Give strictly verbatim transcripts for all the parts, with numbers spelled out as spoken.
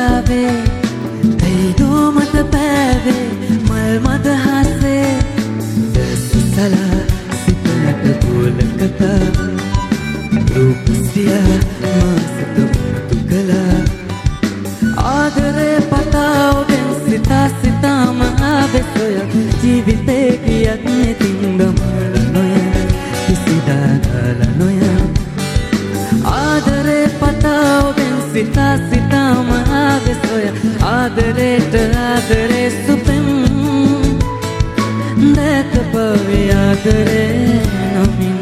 කතාවේ ඇයිදෝ මත පෑවේ මල් මද හසේ දැසුසලා සිතනට පොල කතා රූපසියා මාසත මුතු කලා ආදරේ පතා ඔබෙන් සිතා සිතාම ආවේ සොයක් ජීවිතේ ගියත් නෙතින් ගමල නොයන කිසිදා දාල නොයන ආදරේ පතා ඔබෙන් සිතා සිතාම ආවේ සොයක් ආදරේට ආදරේ සුපෙම් දැක පවේ ආදරේ නමින්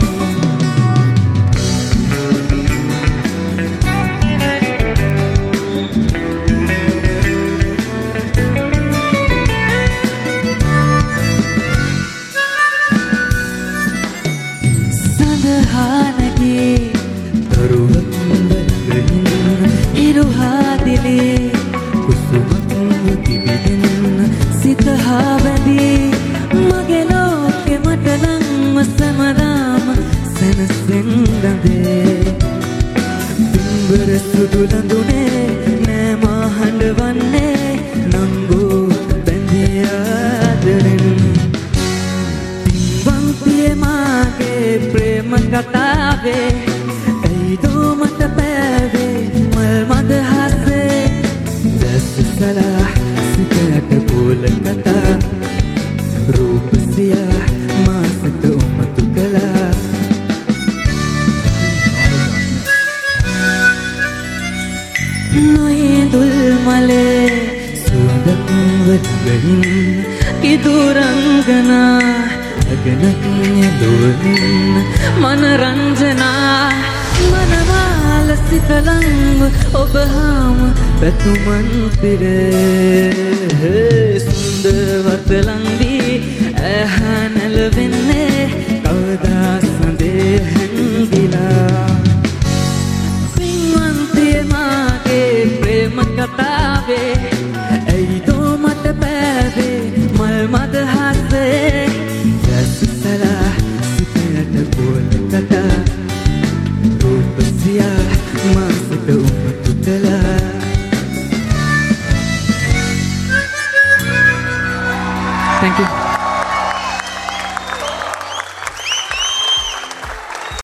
සඳහානගේ දරුවක් වලගින් ඉරුහාදිලේ කුසුමක් තිබෙන සිත හා බැඳී මගේ ලෝකෙ මට නම් සමදාම සැනසෙන් දඳේ පින්බර සුදු ලඳුනේ නෑ මා හඬවන්නේ නංගෝ බැඳී ආදරෙන් පින්වන්තියේ මාගේ ප්‍රේම කතාවේ ඇයිදෝ මට පෑවේ මල් මද හසේ දැසුසලා සිතට පොල කතා රූපසියා මාසත උමතු කලා නොයෙදුල් මලේ සුවඳක් වලගින් කිදුරංගනා අගනක් යෙදුවමින් මනරංජනා මනමාල සිතලංග ඔබ හාම පැතුමන් පිරේ සුන්දරවත් ලංදී ඇහැ නැලවෙන්නේ කවදා සඳේ හැංගිලා පින්වන්තියේ මාගේ ප්‍රේම කතාවේ ඇයිදෝ මට පෑවේ මල් මද හසේ දැසුසලා සිතට පොල කතා රූපසියා මාසත උමතු කලා Thank you.